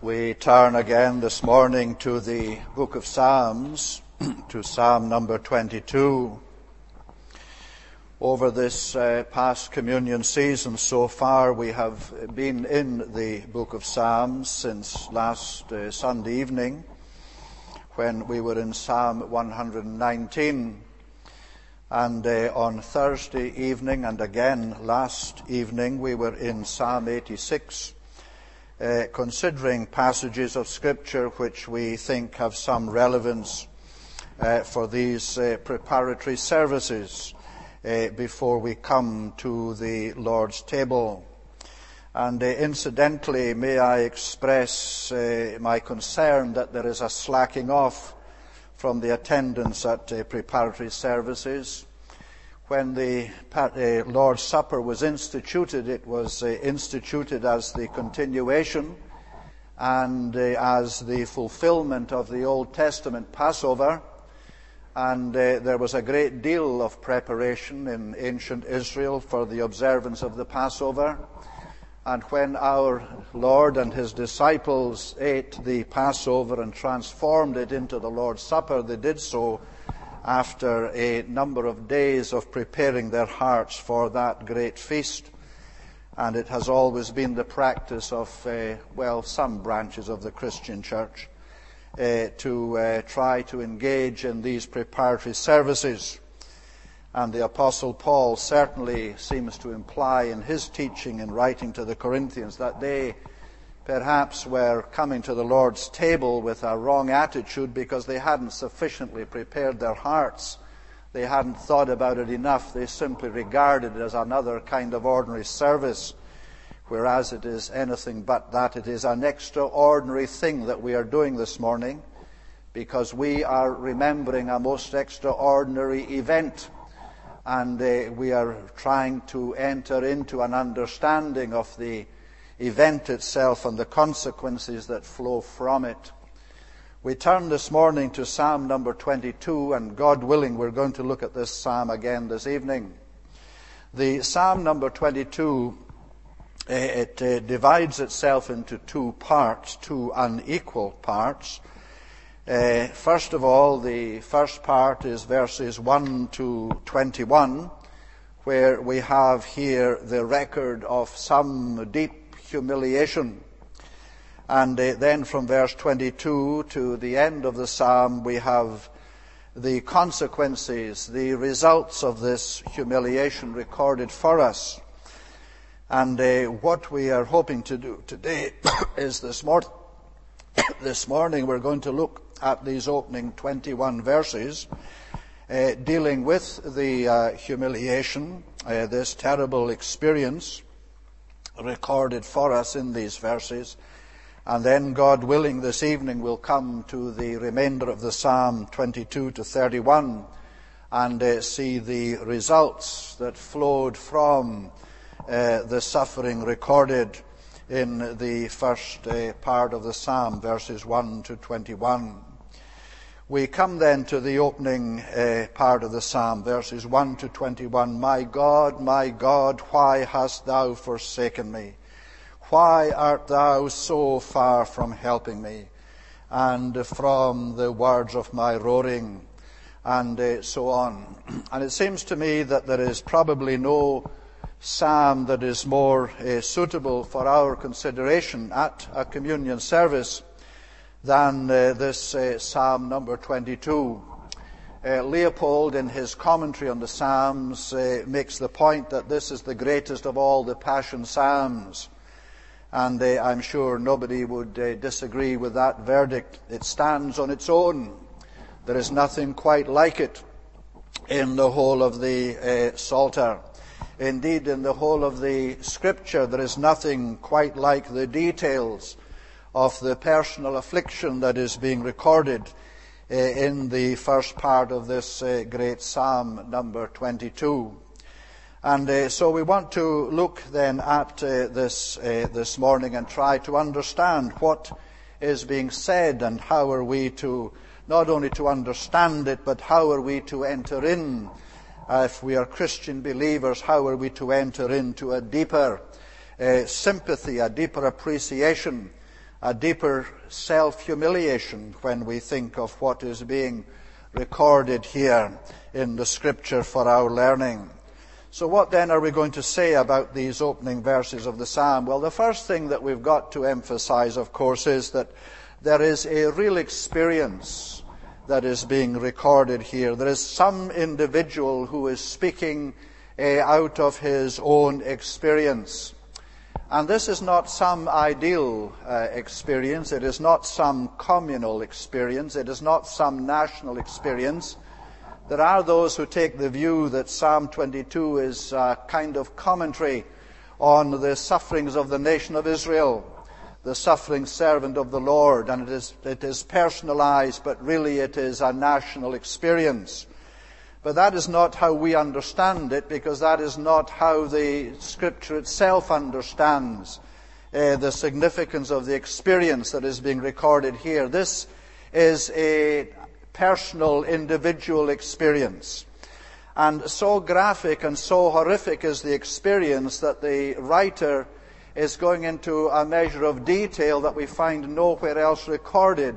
We turn again this morning to the book of Psalms, to Psalm number 22. Over this past communion season so far, we have been in the book of Psalms since last Sunday evening, when we were in Psalm 119. And on Thursday evening, and again last evening, we were in Psalm 86, considering passages of Scripture which we think have some relevance for these preparatory services before we come to the Lord's table. And incidentally, may I express my concern that there is a slacking off from the attendance at preparatory services. When the Lord's Supper was instituted, it was instituted as the continuation and as the fulfillment of the Old Testament Passover. And there was a great deal of preparation in ancient Israel for the observance of the Passover. And when our Lord and his disciples ate the Passover and transformed it into the Lord's Supper, they did so after a number of days of preparing their hearts for that great feast. And it has always been the practice of, some branches of the Christian church to try to engage in these preparatory services. And the Apostle Paul certainly seems to imply in his teaching in writing to the Corinthians that they perhaps were coming to the Lord's table with a wrong attitude because they hadn't sufficiently prepared their hearts. They hadn't thought about it enough. They simply regarded it as another kind of ordinary service, whereas it is anything but that. It is an extraordinary thing that we are doing this morning, because we are remembering a most extraordinary event. And we are trying to enter into an understanding of the event itself and the consequences that flow from it. We turn this morning to Psalm number 22, and God willing, we're going to look at this psalm again this evening. The Psalm number 22, it divides itself into two parts, two unequal parts. First of all, the first part is verses 1 to 21, where we have here the record of some deep humiliation. And then from verse 22 to the end of the psalm, we have the consequences, the results of this humiliation recorded for us. And what we are hoping to do today is this morning we're going to look at these opening 21 verses, dealing with the humiliation, this terrible experience recorded for us in these verses. And then, God willing, this evening we'll come to the remainder of the Psalm 22 to 31 and see the results that flowed from the suffering recorded in the first part of the Psalm, verses 1 to 21. We come then to the opening part of the Psalm, verses 1 to 21. My God, why hast thou forsaken me? Why art thou so far from helping me, and from the words of my roaring, and so on. And it seems to me that there is probably no psalm that is more suitable for our consideration at a communion service than this Psalm number 22. Leopold, in his commentary on the Psalms, makes the point that this is the greatest of all the Passion Psalms. And I'm sure nobody would disagree with that verdict. It stands on its own. There is nothing quite like it in the whole of the Psalter. Indeed, in the whole of the Scripture, there is nothing quite like the details of the personal affliction that is being recorded in the first part of this great Psalm number 22. And so we want to look then at this morning and try to understand what is being said, and how are we to, not only to understand it, but how are we to enter in. If we are Christian believers, how are we to enter into a deeper sympathy, a deeper appreciation a deeper self-humiliation when we think of what is being recorded here in the Scripture for our learning. So what then are we going to say about these opening verses of the psalm? Well, the first thing that we've got to emphasize, of course, is that there is a real experience that is being recorded here. There is some individual who is speaking out of his own experience. And this is not some ideal experience. It is not some communal experience. It is not some national experience. There are those who take the view that Psalm 22 is a kind of commentary on the sufferings of the nation of Israel, the suffering servant of the Lord, and it is personalized, but really it is a national experience. But that is not how we understand it, because that is not how the Scripture itself understands the significance of the experience that is being recorded here. This is a personal, individual experience. And so graphic and so horrific is the experience that the writer is going into a measure of detail that we find nowhere else recorded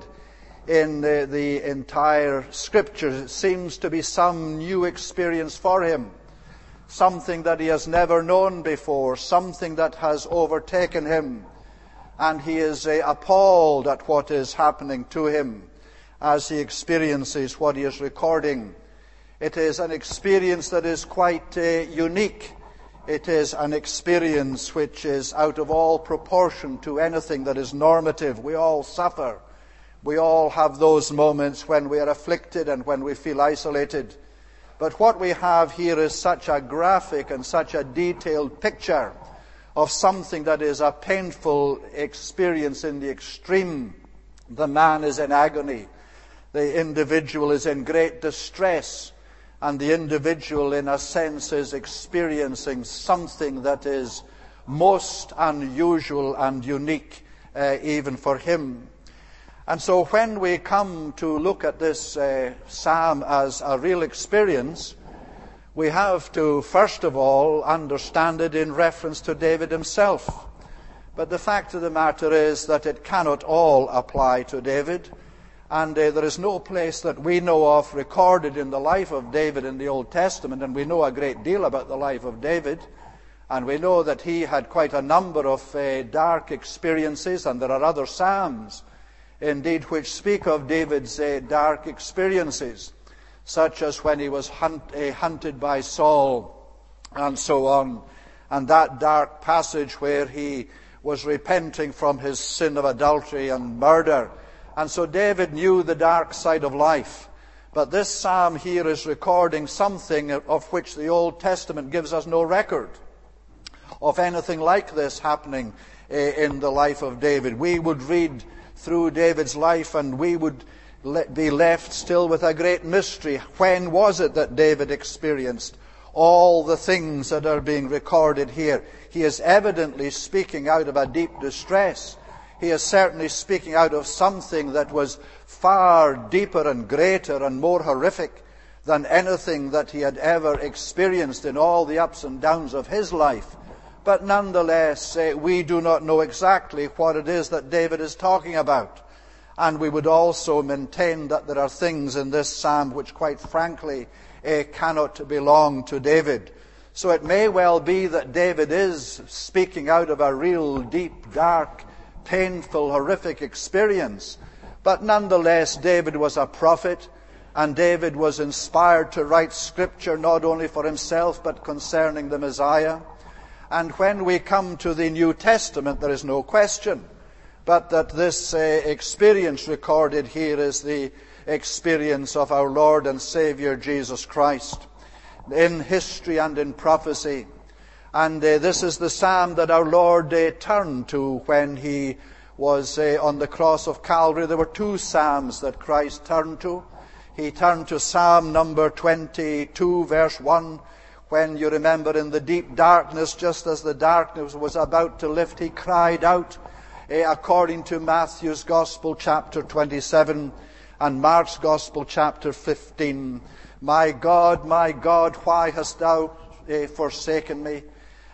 in the entire Scripture. It seems to be some new experience for him, something that he has never known before, something that has overtaken him, and he is appalled at what is happening to him as he experiences what he is recording. It is an experience that is quite unique. It is an experience which is out of all proportion to anything that is normative. We all suffer. We all have those moments when we are afflicted and when we feel isolated. But what we have here is such a graphic and such a detailed picture of something that is a painful experience in the extreme. The man is in agony. The individual is in great distress. And the individual, in a sense, is experiencing something that is most unusual and unique, even for him. And so when we come to look at this psalm as a real experience, we have to, first of all, understand it in reference to David himself. But the fact of the matter is that it cannot all apply to David. And there is no place that we know of recorded in the life of David in the Old Testament, and we know a great deal about the life of David, and we know that he had quite a number of dark experiences, and there are other psalms, indeed, which speak of David's dark experiences, such as when he was hunted by Saul, and so on, and that dark passage where he was repenting from his sin of adultery and murder. And so David knew the dark side of life. But this psalm here is recording something of which the Old Testament gives us no record of anything like this happening in the life of David. We would read through David's life and we would be left still with a great mystery. When was it that David experienced all the things that are being recorded here? He is evidently speaking out of a deep distress. He is certainly speaking out of something that was far deeper and greater and more horrific than anything that he had ever experienced in all the ups and downs of his life. But nonetheless, we do not know exactly what it is that David is talking about. And we would also maintain that there are things in this psalm which, quite frankly, cannot belong to David. So it may well be that David is speaking out of a real deep, dark, painful, horrific experience. But nonetheless, David was a prophet, and David was inspired to write Scripture not only for himself, but concerning the Messiah. And when we come to the New Testament, there is no question but that this experience recorded here is the experience of our Lord and Savior Jesus Christ in history and in prophecy. And this is the psalm that our Lord turned to when he was on the cross of Calvary. There were two psalms that Christ turned to. He turned to Psalm number 22, verse 1, when you remember in the deep darkness, just as the darkness was about to lift, he cried out, according to Matthew's Gospel, chapter 27, and Mark's Gospel, chapter 15, my God, why hast thou forsaken me?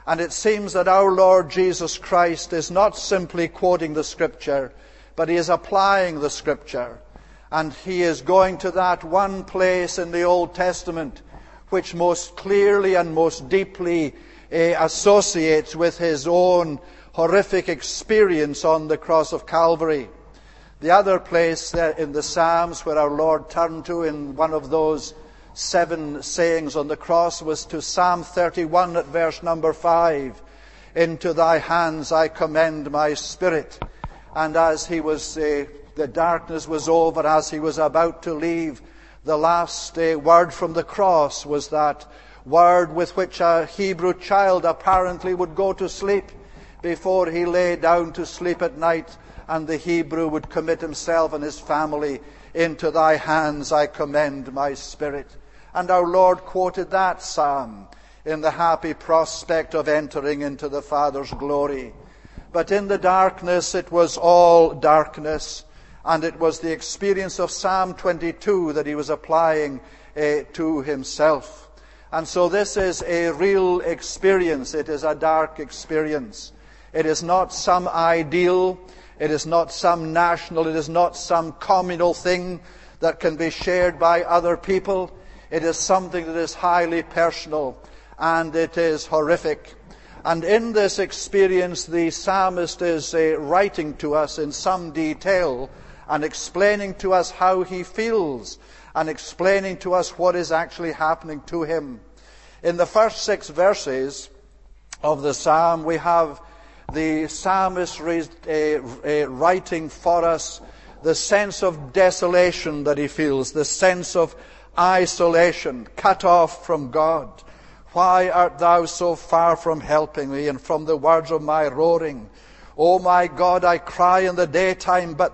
And it seems that our Lord Jesus Christ is not simply quoting the Scripture, but he is applying the Scripture. And he is going to that one place in the Old Testament which most clearly and most deeply associates with his own horrific experience on the cross of Calvary. The other place in the Psalms where our Lord turned to in one of those 7 sayings on the cross was to Psalm 31 at verse number 5. Into thy hands I commend my spirit. And as he was, the darkness was over, as he was about to leave, the last word from the cross was that word with which a Hebrew child apparently would go to sleep before he lay down to sleep at night, and the Hebrew would commit himself and his family. Into thy hands I commend my spirit. And our Lord quoted that psalm in the happy prospect of entering into the Father's glory. But in the darkness it was all darkness, and it was the experience of Psalm 22 that he was applying to himself. And so this is a real experience. It is a dark experience. It is not some ideal. It is not some national. It is not some communal thing that can be shared by other people. It is something that is highly personal, and it is horrific. And in this experience, the psalmist is writing to us in some detail and explaining to us how he feels and explaining to us what is actually happening to him. In the first 6 verses of the psalm, we have the psalmist writing for us the sense of desolation that he feels, the sense of isolation, cut off from God. Why art thou so far from helping me and from the words of my roaring? O my God, I cry in the daytime, but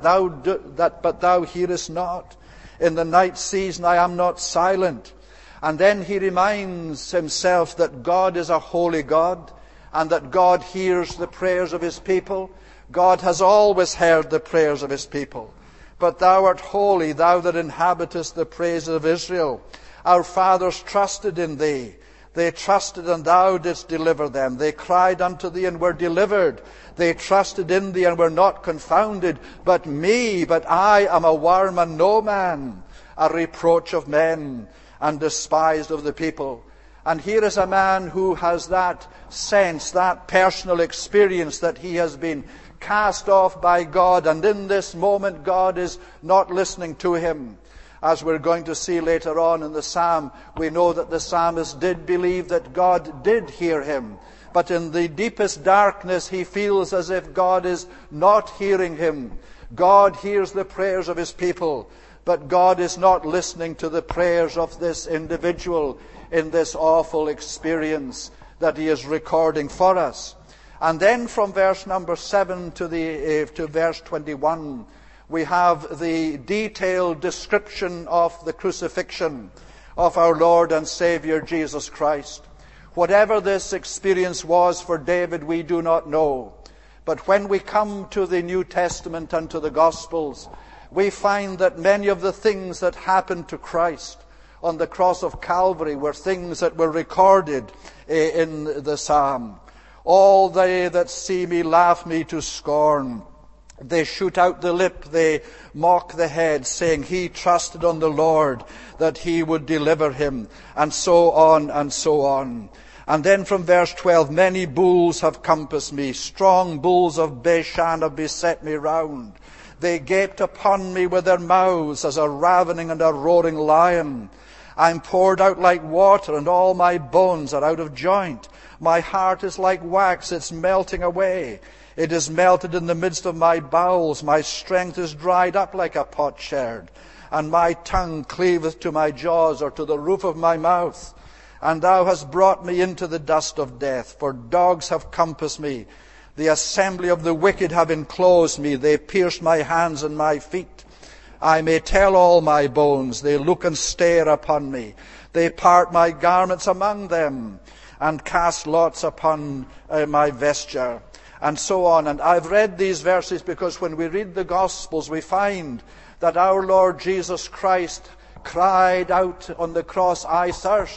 thou hearest not. In the night season I am not silent. And then he reminds himself that God is a holy God, and that God hears the prayers of his people. God has always heard the prayers of his people. But thou art holy, thou that inhabitest the praises of Israel. Our fathers trusted in thee. They trusted, and thou didst deliver them. They cried unto thee, and were delivered. They trusted in thee, and were not confounded. But I am a worm and no man, a reproach of men, and despised of the people. And here is a man who has that sense, that personal experience that he has been cast off by God, and in this moment God is not listening to him. As we're going to see later on in the psalm, we know that the psalmist did believe that God did hear him. But in the deepest darkness, he feels as if God is not hearing him. God hears the prayers of his people, but God is not listening to the prayers of this individual in this awful experience that he is recording for us. And then from verse number 7 to verse 21, we have the detailed description of the crucifixion of our Lord and Savior Jesus Christ. Whatever this experience was for David, we do not know. But when we come to the New Testament and to the Gospels, we find that many of the things that happened to Christ on the cross of Calvary were things that were recorded in the psalm. All they that see me laugh me to scorn. They shoot out the lip, they mock the head, saying, he trusted on the Lord, that he would deliver him, and so on and so on. And then from verse 12, many bulls have compassed me, strong bulls of Bashan have beset me round. They gaped upon me with their mouths as a ravening and a roaring lion. I am poured out like water, and all my bones are out of joint. My heart is like wax, it's melting away. It is melted in the midst of my bowels. My strength is dried up like a potsherd, and my tongue cleaveth to my jaws, or to the roof of my mouth. And thou hast brought me into the dust of death, for dogs have compassed me. The assembly of the wicked have enclosed me. They pierced my hands and my feet. I may tell all my bones. They look and stare upon me. They part my garments among them, and cast lots upon my vesture. And so on. And I've read these verses because when we read the Gospels, we find that our Lord Jesus Christ cried out on the cross, I thirst.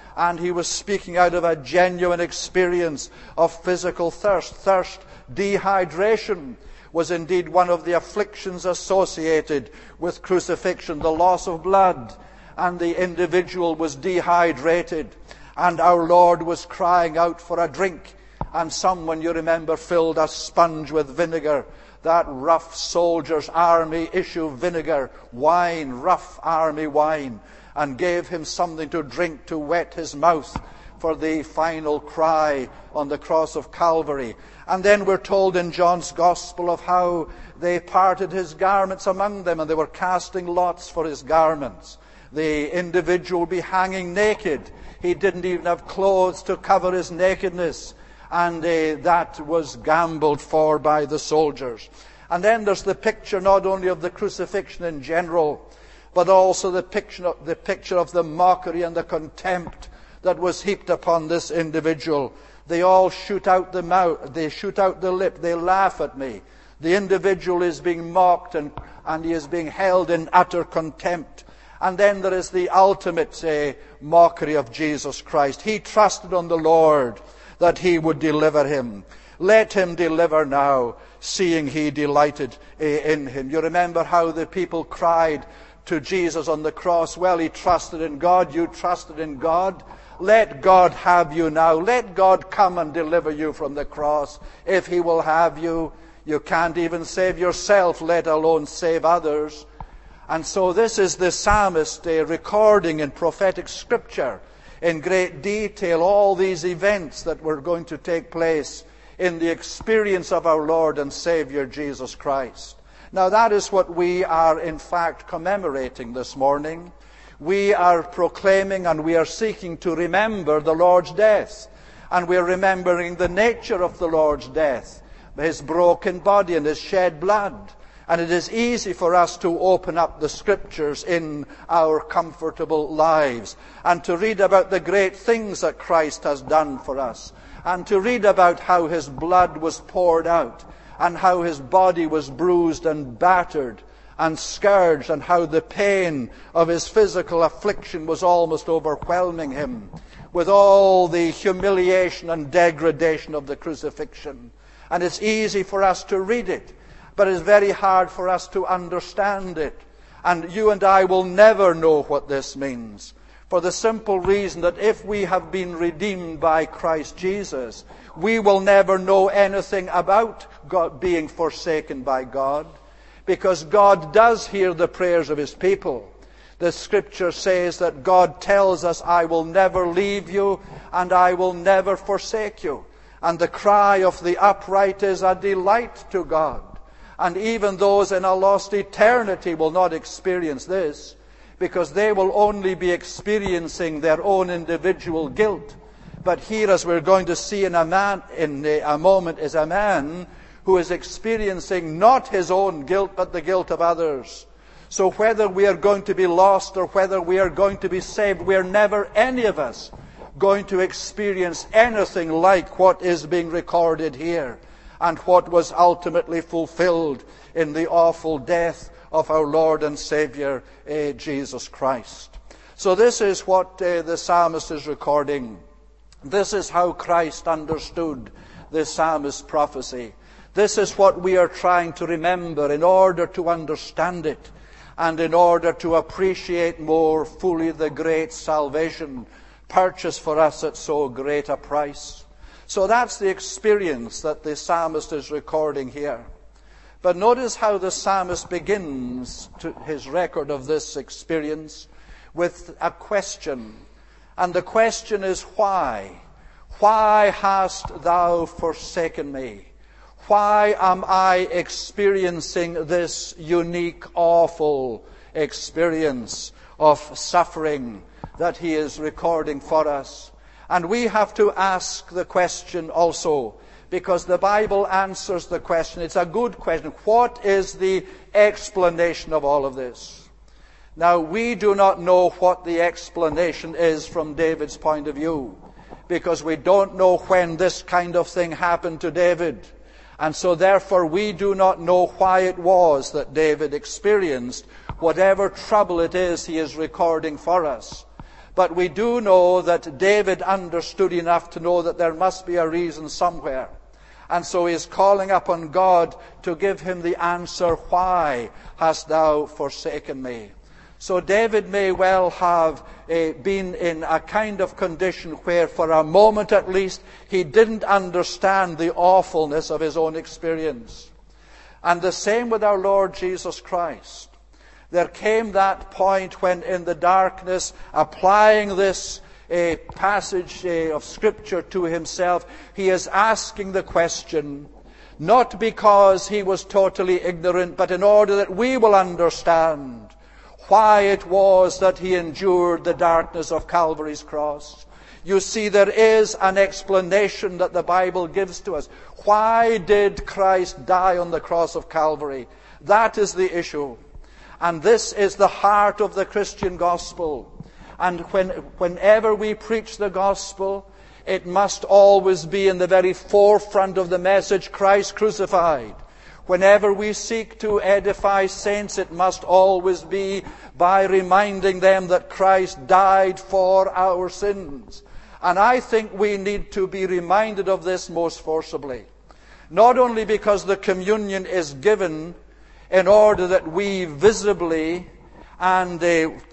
and he was speaking out of a genuine experience of physical thirst. Thirst, dehydration, was indeed one of the afflictions associated with crucifixion, the loss of blood, and the individual was dehydrated, and our Lord was crying out for a drink, and someone, you remember, filled a sponge with vinegar, that rough soldier's army issue vinegar, wine, rough army wine, and gave him something to drink to wet his mouth for the final cry on the cross of Calvary. And then we're told in John's Gospel of how they parted his garments among them, and they were casting lots for his garments. The individual be hanging naked. He didn't even have clothes to cover his nakedness. And that was gambled for by the soldiers. And then there's the picture not only of the crucifixion in general, but also the picture of the mockery and the contempt that was heaped upon this individual. They all shoot out the mouth, they shoot out the lip, they laugh at me. The individual is being mocked and he is being held in utter contempt. And then there is the ultimate mockery of Jesus Christ. He trusted on the Lord that he would deliver him. Let him deliver now, seeing he delighted in him. You remember how the people cried to Jesus on the cross, well, he trusted in God, you trusted in God. Let God have you now. Let God come and deliver you from the cross. If he will have you, you can't even save yourself, let alone save others. And so this is the psalmist recording in prophetic scripture in great detail all these events that were going to take place in the experience of our Lord and Savior Jesus Christ. Now that is what we are in fact commemorating this morning. We are proclaiming and we are seeking to remember the Lord's death. And we are remembering the nature of the Lord's death, his broken body and his shed blood. And it is easy for us to open up the scriptures in our comfortable lives and to read about the great things that Christ has done for us, and to read about how his blood was poured out and how his body was bruised and battered and scourged, and how the pain of his physical affliction was almost overwhelming him with all the humiliation and degradation of the crucifixion. And it's easy for us to read it, but it's very hard for us to understand it. And you and I will never know what this means, for the simple reason that if we have been redeemed by Christ Jesus, we will never know anything about God being forsaken by God, because God does hear the prayers of his people. The scripture says that God tells us, I will never leave you and I will never forsake you. And the cry of the upright is a delight to God. And even those in a lost eternity will not experience this, because they will only be experiencing their own individual guilt. But here, as we're going to see in a moment, is a man who is experiencing not his own guilt, but the guilt of others. So whether we are going to be lost or whether we are going to be saved, we are never, any of us, going to experience anything like what is being recorded here, and what was ultimately fulfilled in the awful death of our Lord and Savior, Jesus Christ. So this is what the psalmist is recording. This is how Christ understood the psalmist's prophecy. This is what we are trying to remember in order to understand it, and in order to appreciate more fully the great salvation purchased for us at so great a price. So that's the experience that the psalmist is recording here. But notice how the psalmist begins his record of this experience with a question. And the question is, why? Why hast thou forsaken me? Why am I experiencing this unique, awful experience of suffering that he is recording for us? And we have to ask the question also, because the Bible answers the question. It's a good question. What is the explanation of all of this? Now, we do not know what the explanation is from David's point of view, because we don't know when this kind of thing happened to David. And so therefore we do not know why it was that David experienced whatever trouble it is he is recording for us. But we do know that David understood enough to know that there must be a reason somewhere. And so he is calling upon God to give him the answer, why hast thou forsaken me? So David may well have been in a kind of condition where for a moment at least he didn't understand the awfulness of his own experience. And the same with our Lord Jesus Christ. There came that point when in the darkness, applying this passage of Scripture to himself, he is asking the question, not because he was totally ignorant, but in order that we will understand why it was that he endured the darkness of Calvary's cross. You see, there is an explanation that the Bible gives to us. Why did Christ die on the cross of Calvary? That is the issue. And this is the heart of the Christian gospel. And whenever we preach the gospel, it must always be in the very forefront of the message, Christ crucified. Whenever we seek to edify saints, it must always be by reminding them that Christ died for our sins. And I think we need to be reminded of this most forcibly. Not only because the communion is given in order that we visibly and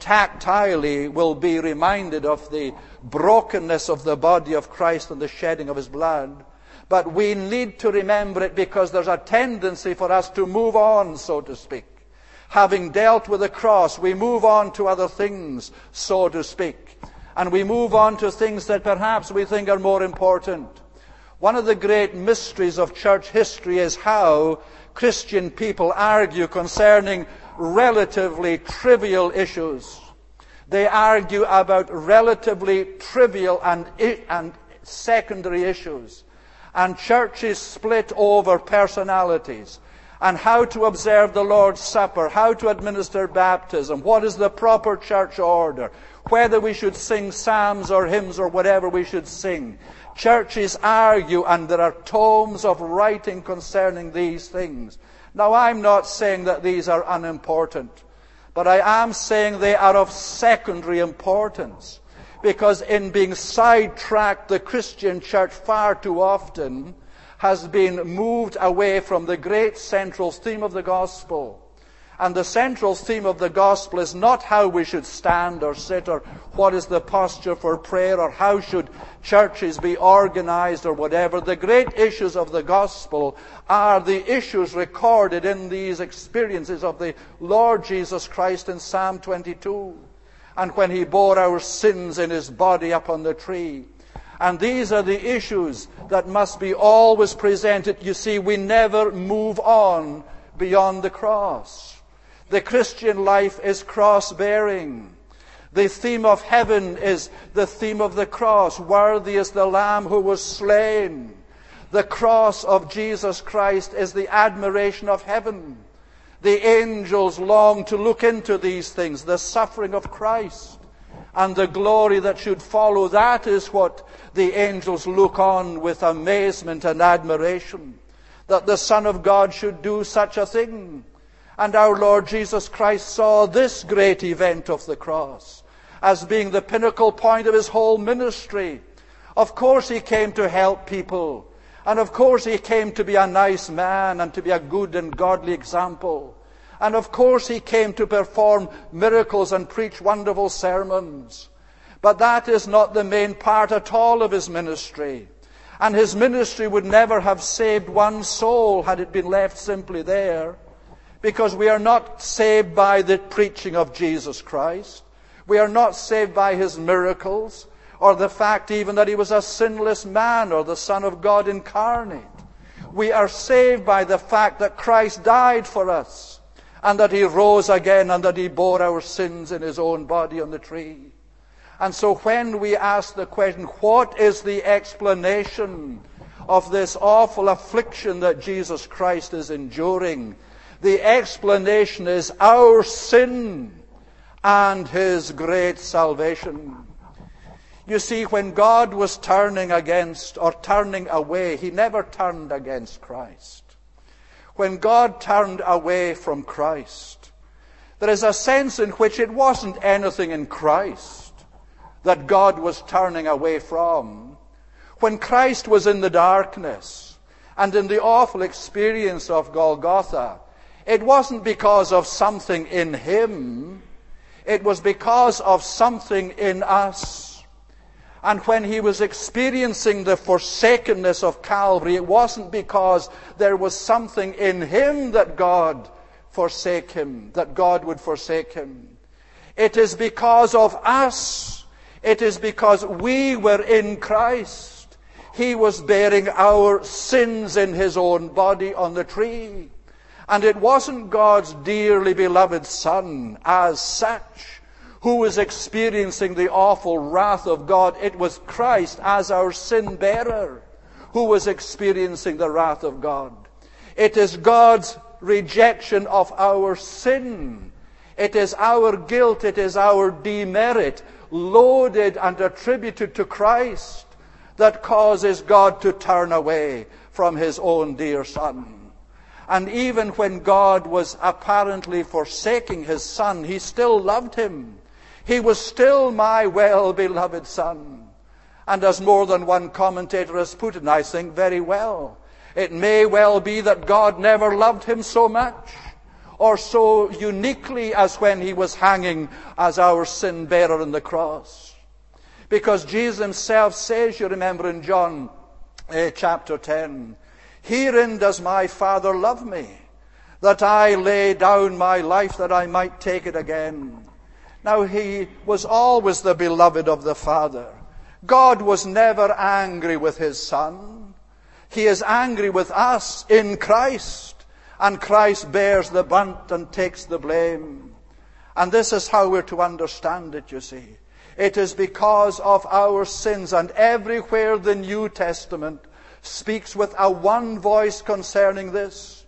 tactilely will be reminded of the brokenness of the body of Christ and the shedding of his blood, but we need to remember it because there's a tendency for us to move on, so to speak. Having dealt with the cross, we move on to other things, so to speak. And we move on to things that perhaps we think are more important. One of the great mysteries of church history is how Christian people argue concerning relatively trivial issues. They argue about relatively trivial and secondary issues. And churches split over personalities and how to observe the Lord's Supper, how to administer baptism, what is the proper church order, whether we should sing psalms or hymns or whatever we should sing. Churches argue, and there are tomes of writing concerning these things. Now, I'm not saying that these are unimportant, but I am saying they are of secondary importance. Because in being sidetracked, the Christian church far too often has been moved away from the great central theme of the gospel. And the central theme of the gospel is not how we should stand or sit or what is the posture for prayer or how should churches be organized or whatever. The great issues of the gospel are the issues recorded in these experiences of the Lord Jesus Christ in Psalm 22. And when he bore our sins in his body upon the tree. And these are the issues that must be always presented. You see, we never move on beyond the cross. The Christian life is cross-bearing. The theme of heaven is the theme of the cross. Worthy is the Lamb who was slain. The cross of Jesus Christ is the admiration of heaven. The angels long to look into these things, the suffering of Christ and the glory that should follow. That is what the angels look on with amazement and admiration, that the Son of God should do such a thing. And our Lord Jesus Christ saw this great event of the cross as being the pinnacle point of his whole ministry. Of course he came to help people. And of course he came to be a nice man and to be a good and godly example. And of course he came to perform miracles and preach wonderful sermons. But that is not the main part at all of his ministry. And his ministry would never have saved one soul had it been left simply there. Because we are not saved by the preaching of Jesus Christ. We are not saved by his miracles, or the fact even that he was a sinless man, or the Son of God incarnate. We are saved by the fact that Christ died for us, and that he rose again, and that he bore our sins in his own body on the tree. And so when we ask the question, what is the explanation of this awful affliction that Jesus Christ is enduring? The explanation is our sin and his great salvation. You see, when God was turning against or turning away, he never turned against Christ. When God turned away from Christ, there is a sense in which it wasn't anything in Christ. that God was turning away from. When Christ was in the darkness and in the awful experience of Golgotha, it wasn't because of something in him. It was because of something in us. And when he was experiencing the forsakenness of Calvary, it wasn't because there was something in him that God forsake him, that God would forsake him. It is because of us. It is because we were in Christ. He was bearing our sins in his own body on the tree. And it wasn't God's dearly beloved Son as such who was experiencing the awful wrath of God. It was Christ as our sin bearer who was experiencing the wrath of God. It is God's rejection of our sin. It is our guilt, it is our demerit loaded and attributed to Christ that causes God to turn away from his own dear Son. And even when God was apparently forsaking his Son, he still loved him. He was still my well-beloved Son. And as more than one commentator has put it, and I think very well, it may well be that God never loved him so much or so uniquely as when he was hanging as our sin bearer on the cross. Because Jesus himself says, you remember in John chapter 10, herein does my Father love me, that I lay down my life that I might take it again. Now he was always the beloved of the Father. God was never angry with his Son. He is angry with us in Christ, and Christ bears the brunt and takes the blame. And this is how we're to understand it, you see. It is because of our sins, and everywhere the New Testament speaks with a one voice concerning this.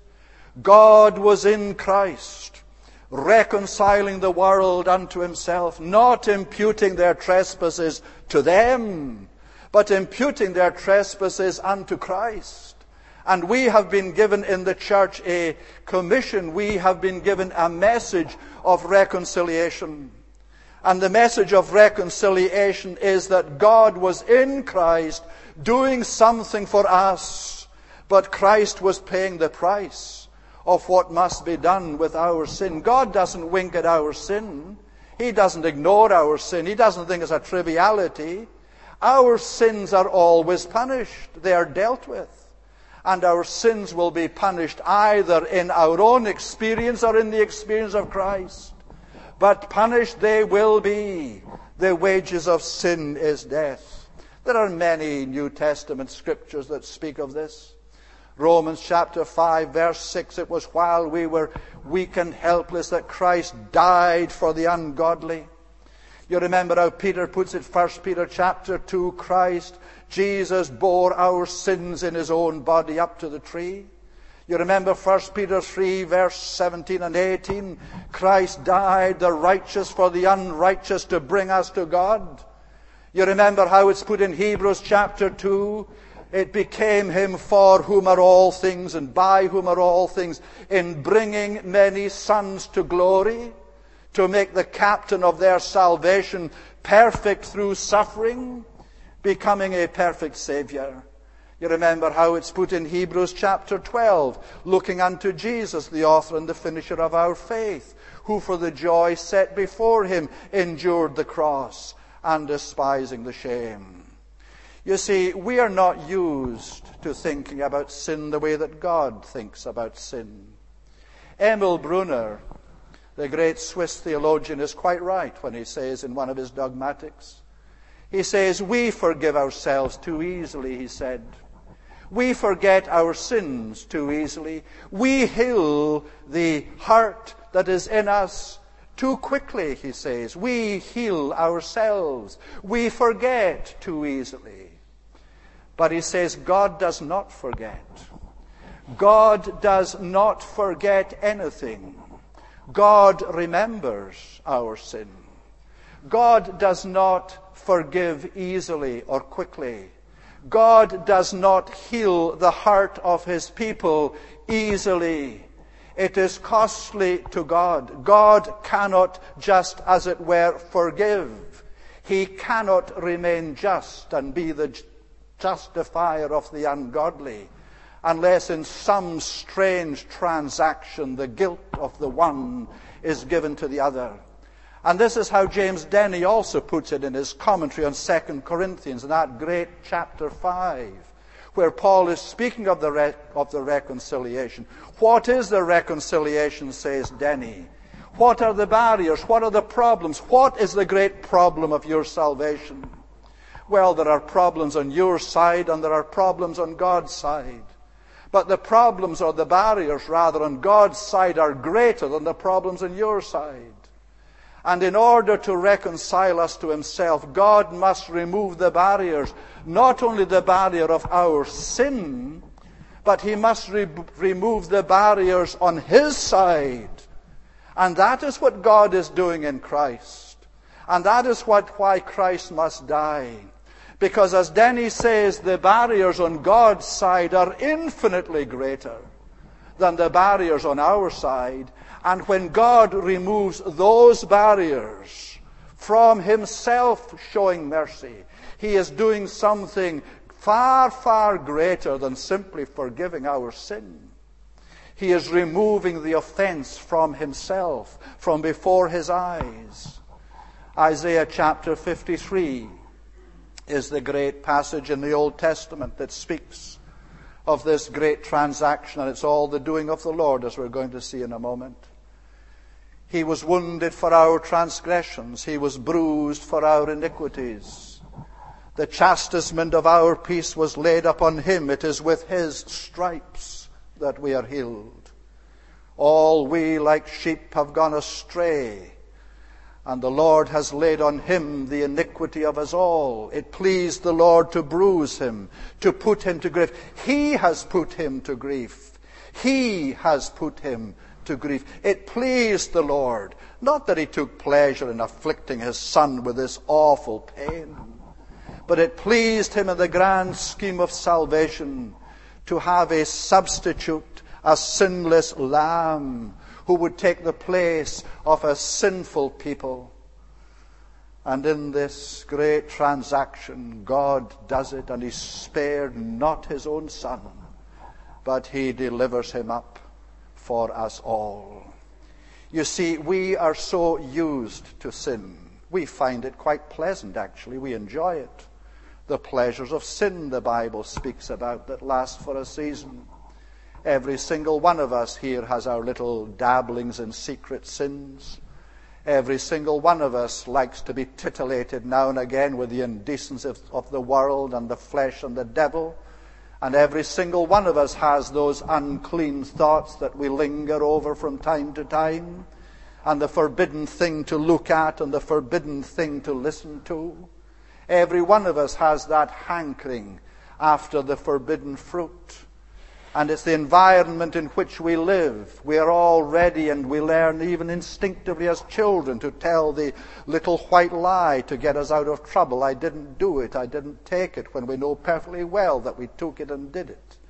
God was in Christ, reconciling the world unto himself, not imputing their trespasses to them, but imputing their trespasses unto Christ. And we have been given in the church a commission. We have been given a message of reconciliation. And the message of reconciliation is that God was in Christ doing something for us, but Christ was paying the price of what must be done with our sin. God doesn't wink at our sin. He doesn't ignore our sin. He doesn't think it's a triviality. Our sins are always punished. They are dealt with. And our sins will be punished either in our own experience or in the experience of Christ. But punished they will be. The wages of sin is death. There are many New Testament scriptures that speak of this. Romans chapter 5, verse 6, it was while we were weak and helpless that Christ died for the ungodly. You remember how Peter puts it, 1 Peter chapter 2, Christ, Jesus bore our sins in his own body up to the tree. You remember 1 Peter 3, verse 17 and 18, Christ died, the righteous for the unrighteous, to bring us to God. You remember how it's put in Hebrews chapter 2, it became him for whom are all things and by whom are all things, in bringing many sons to glory, to make the captain of their salvation perfect through suffering, becoming a perfect Savior. You remember how it's put in Hebrews chapter 12, looking unto Jesus, the author and the finisher of our faith, who for the joy set before him endured the cross, and despising the shame. You see, we are not used to thinking about sin the way that God thinks about sin. Emil Brunner, the great Swiss theologian, is quite right when he says in one of his dogmatics, he says, we forgive ourselves too easily, he said. We forget our sins too easily. We heal the hurt that is in us too quickly, he says. We heal ourselves. We forget too easily. But he says God does not forget. God does not forget anything. God remembers our sin. God does not forgive easily or quickly. God does not heal the heart of his people easily. It is costly to God. God cannot just, as it were, forgive. He cannot remain just and be the justifier of the ungodly unless in some strange transaction the guilt of the one is given to the other. And this is how James Denney also puts it in his commentary on 2 Corinthians, in that great chapter 5, where Paul is speaking of the reconciliation. What is the reconciliation, says Denney? What are the barriers? What are the problems? What is the great problem of your salvation? Well, there are problems on your side and there are problems on God's side. But the problems or the barriers, rather, on God's side are greater than the problems on your side. And in order to reconcile us to himself, God must remove the barriers, not only the barrier of our sin, but he must remove the barriers on his side. And that is what God is doing in Christ. And that is why Christ must die. Because as Denney says, the barriers on God's side are infinitely greater than the barriers on our side. And when God removes those barriers from himself showing mercy, he is doing something far, far greater than simply forgiving our sin. He is removing the offense from himself, from before his eyes. Isaiah chapter 53 is the great passage in the Old Testament that speaks of this great transaction, and it's all the doing of the Lord, as we're going to see in a moment. He was wounded for our transgressions. He was bruised for our iniquities. The chastisement of our peace was laid upon him. It is with his stripes that we are healed. All we like sheep have gone astray, and the Lord has laid on him the iniquity of us all. It pleased the Lord to bruise him, to put him to grief. He has put him to grief. He has put him to grief. It pleased the Lord, not that he took pleasure in afflicting his son with this awful pain, but it pleased him in the grand scheme of salvation to have a substitute, a sinless lamb, who would take the place of a sinful people. And in this great transaction, God does it, and he spared not his own son, but he delivers him up for us all. You see, we are so used to sin. We find it quite pleasant, actually. We enjoy it. The pleasures of sin the Bible speaks about that last for a season. Every single one of us here has our little dabblings in secret sins. Every single one of us likes to be titillated now and again with the indecency of the world and the flesh and the devil. And every single one of us has those unclean thoughts that we linger over from time to time, and the forbidden thing to look at and the forbidden thing to listen to. Every one of us has that hankering after the forbidden fruit. And it's the environment in which we live. We are all ready, and we learn even instinctively as children to tell the little white lie to get us out of trouble. I didn't do it. I didn't take it, when we know perfectly well that we took it and did it.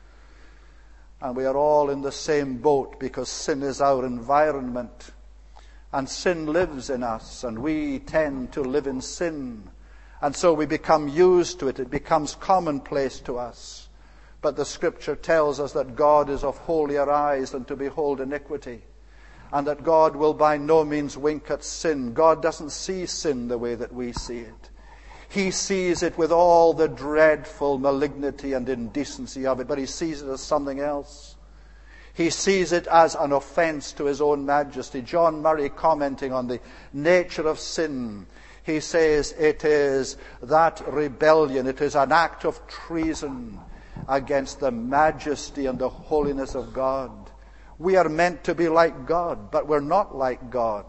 And we are all in the same boat because sin is our environment. And sin lives in us, and we tend to live in sin. And so we become used to it. It becomes commonplace to us. But the Scripture tells us that God is of holier eyes than to behold iniquity, and that God will by no means wink at sin. God doesn't see sin the way that we see it. He sees it with all the dreadful malignity and indecency of it, but he sees it as something else. He sees it as an offense to his own majesty. John Murray, commenting on the nature of sin, he says it is that rebellion, it is an act of treason against the majesty and the holiness of God. We are meant to be like God, but we're not like God.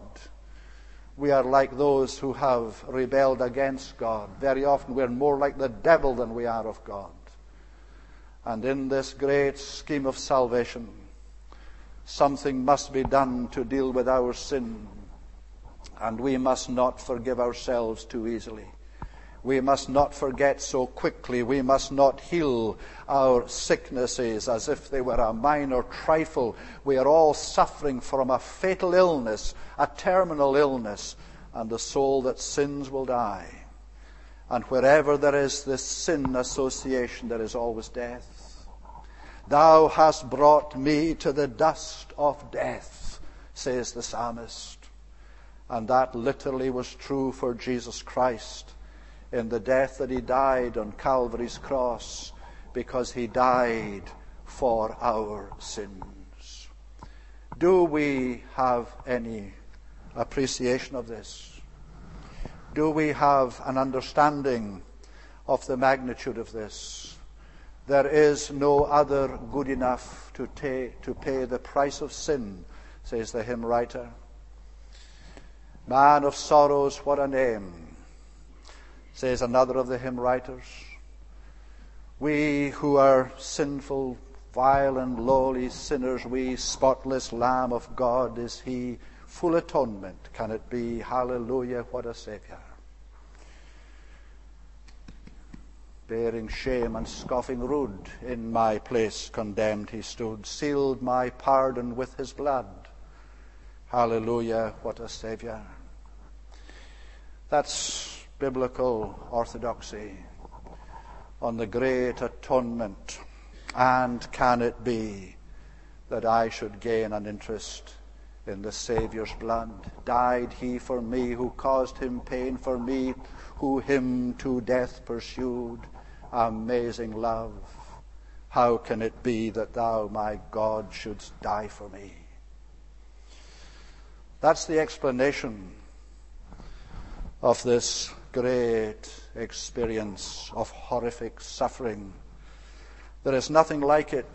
We are like those who have rebelled against God. Very often we're more like the devil than we are of God. And in this great scheme of salvation, something must be done to deal with our sin. And we must not forgive ourselves too easily. We must not forget so quickly. We must not heal our sicknesses as if they were a minor trifle. We are all suffering from a fatal illness, a terminal illness, and the soul that sins will die. And wherever there is this sin association, there is always death. Thou hast brought me to the dust of death, says the psalmist. And that literally was true for Jesus Christ in the death that he died on Calvary's cross, because he died for our sins. Do we have any appreciation of this? Do we have an understanding of the magnitude of this? There is no other good enough to pay the price of sin, says the hymn writer. Man of sorrows, what a name, says another of the hymn writers. We who are sinful, vile and lowly sinners, we, spotless Lamb of God is he. Full atonement can it be. Hallelujah, what a Saviour. Bearing shame and scoffing rude, in my place condemned he stood, sealed my pardon with his blood. Hallelujah, what a Saviour. That's biblical orthodoxy on the great atonement. And can it be that I should gain an interest in the Saviour's blood? Died he for me, who caused him pain for me, who him to death pursued. Amazing love. How can it be that thou, my God, shouldst die for me? That's the explanation of this great experience of horrific suffering. There is nothing like it.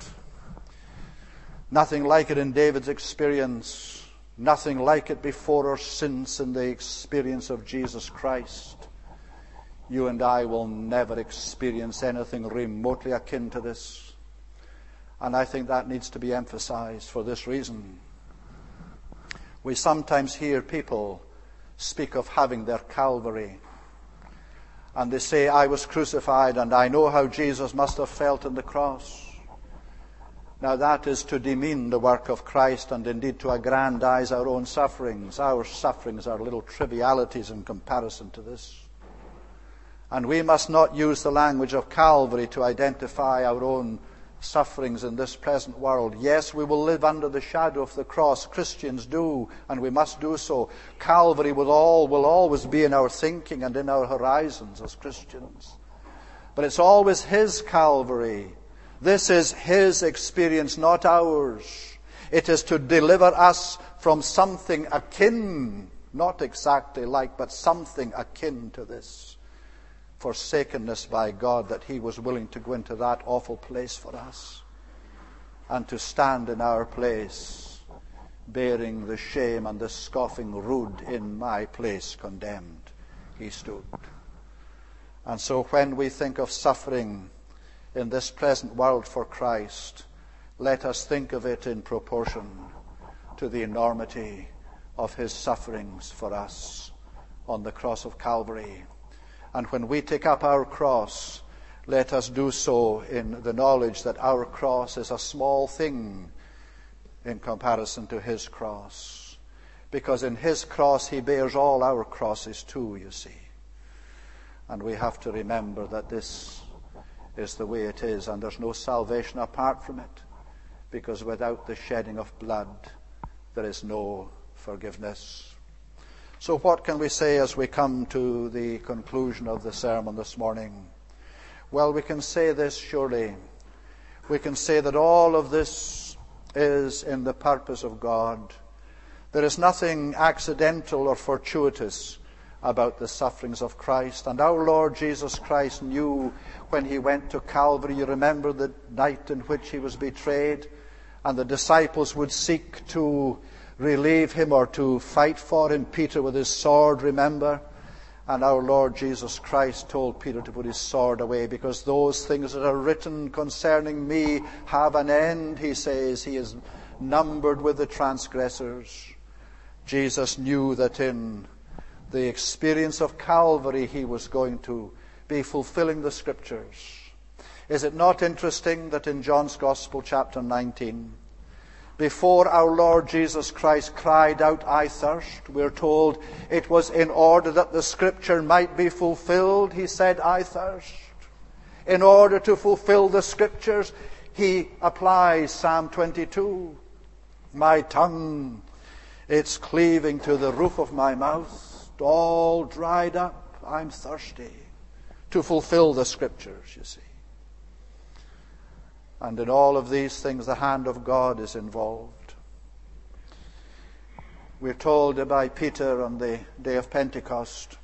Nothing like it in David's experience. Nothing like it before or since in the experience of Jesus Christ. You and I will never experience anything remotely akin to this. And I think that needs to be emphasized for this reason. We sometimes hear people speak of having their Calvary. And they say, I was crucified and I know how Jesus must have felt on the cross. Now that is to demean the work of Christ and indeed to aggrandize our own sufferings. Our sufferings are little trivialities in comparison to this. And we must not use the language of Calvary to identify our own sufferings in this present world. Yes, we will live under the shadow of the cross. Christians do, and we must do so. Calvary will always be in our thinking and in our horizons as Christians. But it's always his Calvary. This is his experience, not ours. It is to deliver us from something akin, not exactly like, but something akin to this. Forsakenness by God, that he was willing to go into that awful place for us and to stand in our place, bearing the shame and the scoffing rude. In my place condemned he stood. And so when we think of suffering in this present world for Christ, let us think of it in proportion to the enormity of his sufferings for us on the cross of Calvary. And when we take up our cross, let us do so in the knowledge that our cross is a small thing in comparison to his cross. Because in his cross he bears all our crosses too, you see. And we have to remember that this is the way it is, and there's no salvation apart from it. Because without the shedding of blood, there is no forgiveness. So what can we say as we come to the conclusion of the sermon this morning? Well, we can say this surely. We can say that all of this is in the purpose of God. There is nothing accidental or fortuitous about the sufferings of Christ. And our Lord Jesus Christ knew when he went to Calvary. You remember the night in which he was betrayed, and the disciples would seek to relieve him or to fight for him. Peter with his sword, remember? And our Lord Jesus Christ told Peter to put his sword away, because those things that are written concerning me have an end, he says. He is numbered with the transgressors. Jesus knew that in the experience of Calvary he was going to be fulfilling the Scriptures. Is it not interesting that in John's Gospel, chapter 19, Before our Lord Jesus Christ cried out, "I thirst," we're told it was in order that the Scripture might be fulfilled. He said, "I thirst." In order to fulfill the Scriptures, he applies Psalm 22. "My tongue, it's cleaving to the roof of my mouth, all dried up, I'm thirsty." To fulfill the Scriptures, you see. And in all of these things, the hand of God is involved. We're told by Peter on the day of Pentecost,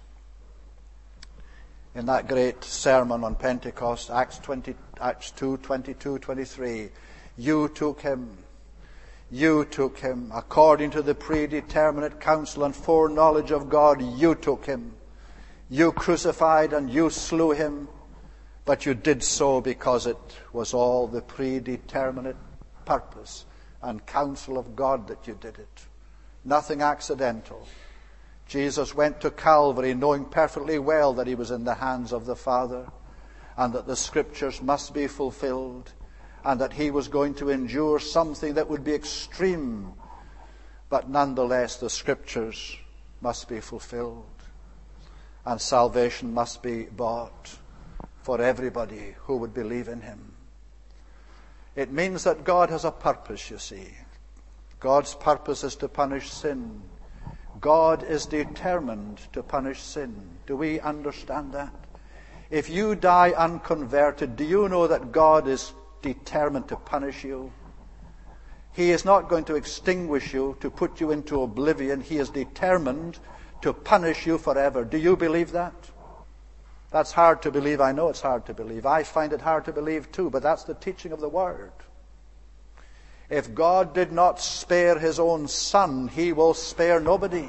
in that great sermon on Pentecost, Acts 2, 22, 23, you took him, according to the predeterminate counsel and foreknowledge of God, you took him. You crucified and you slew him, but you did so because it was all the predeterminate purpose and counsel of God that you did it. Nothing accidental. Jesus went to Calvary knowing perfectly well that he was in the hands of the Father and that the Scriptures must be fulfilled and that he was going to endure something that would be extreme, but nonetheless the Scriptures must be fulfilled and salvation must be bought for everybody who would believe in him. It means that God has a purpose, you see. God's purpose is to punish sin. God is determined to punish sin. Do we understand that? If you die unconverted, do you know that God is determined to punish you? He is not going to extinguish you to put you into oblivion. He is determined to punish you forever. Do you believe that? That's hard to believe. I know it's hard to believe. I find it hard to believe too, but that's the teaching of the Word. If God did not spare his own Son, he will spare nobody.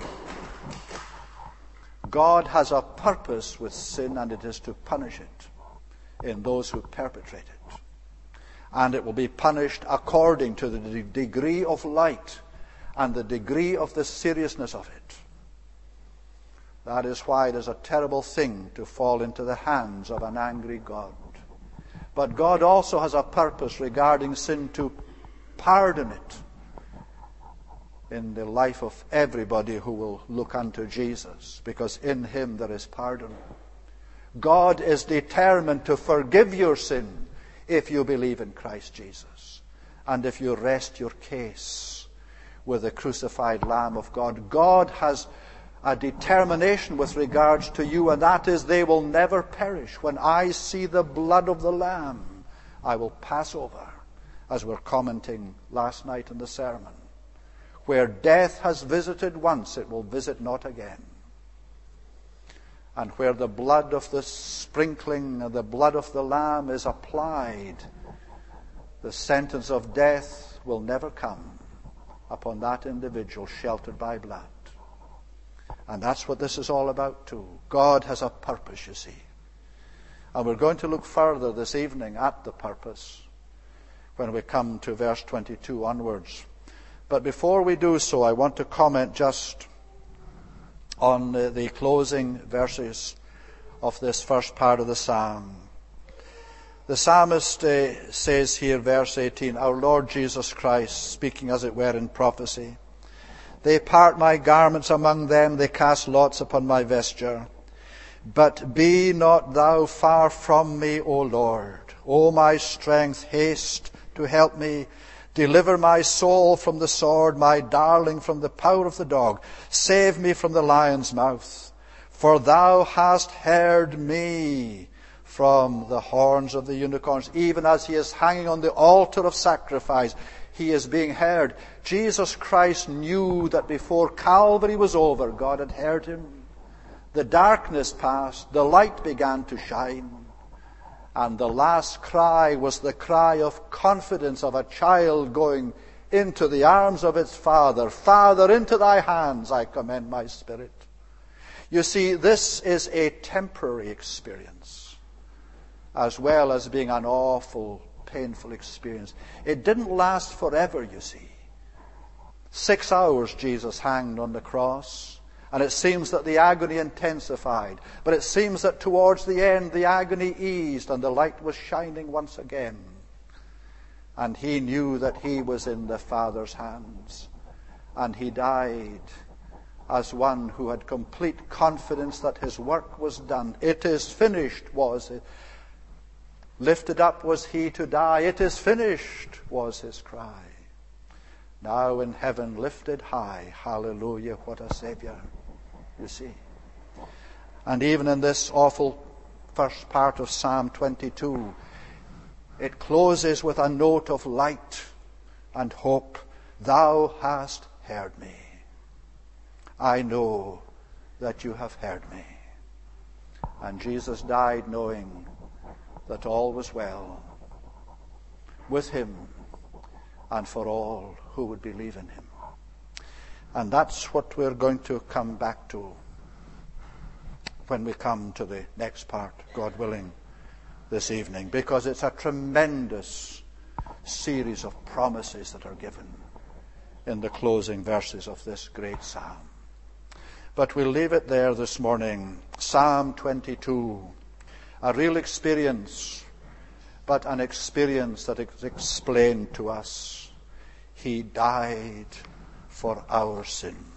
God has a purpose with sin, and it is to punish it in those who perpetrate it. And it will be punished according to the degree of light and the degree of the seriousness of it. That is why it is a terrible thing to fall into the hands of an angry God. But God also has a purpose regarding sin, to pardon it in the life of everybody who will look unto Jesus, because in him there is pardon. God is determined to forgive your sin if you believe in Christ Jesus and if you rest your case with the crucified Lamb of God. God has a determination with regards to you, and that is they will never perish. When I see the blood of the Lamb, I will pass over, as we're commenting last night in the sermon. Where death has visited once, it will visit not again. And where the blood of the sprinkling, the blood of the Lamb is applied, the sentence of death will never come upon that individual sheltered by blood. And that's what this is all about too. God has a purpose, you see. And we're going to look further this evening at the purpose when we come to verse 22 onwards. But before we do so, I want to comment just on the closing verses of this first part of the psalm. The psalmist says here, verse 18, our Lord Jesus Christ, speaking as it were in prophecy, they part my garments among them, they cast lots upon my vesture. But be not thou far from me, O Lord. O my strength, haste to help me. Deliver my soul from the sword, my darling from the power of the dog. Save me from the lion's mouth. For thou hast heard me from the horns of the unicorns. Even as he is hanging on the altar of sacrifice, he is being heard. Jesus Christ knew that before Calvary was over, God had heard him. The darkness passed, the light began to shine. And the last cry was the cry of confidence of a child going into the arms of its father. Father, into thy hands I commend my spirit. You see, this is a temporary experience, as well as being an awful, painful experience. It didn't last forever, you see. 6 hours Jesus hanged on the cross. And it seems that the agony intensified. But it seems that towards the end the agony eased and the light was shining once again. and he knew that he was in the Father's hands. And he died as one who had complete confidence that his work was done. It is finished, was it? Lifted up was he to die. It is finished, was his cry. Now in heaven lifted high. Hallelujah, what a Savior, you see. And even in this awful first part of Psalm 22, it closes with a note of light and hope. Thou hast heard me. I know that you have heard me. And Jesus died knowing that all was well with him and for all who would believe in him. And that's what we're going to come back to when we come to the next part, God willing, this evening, because it's a tremendous series of promises that are given in the closing verses of this great psalm. But we'll leave it there this morning. Psalm 22, a real experience, but an experience that is explained to us. He died for our sins.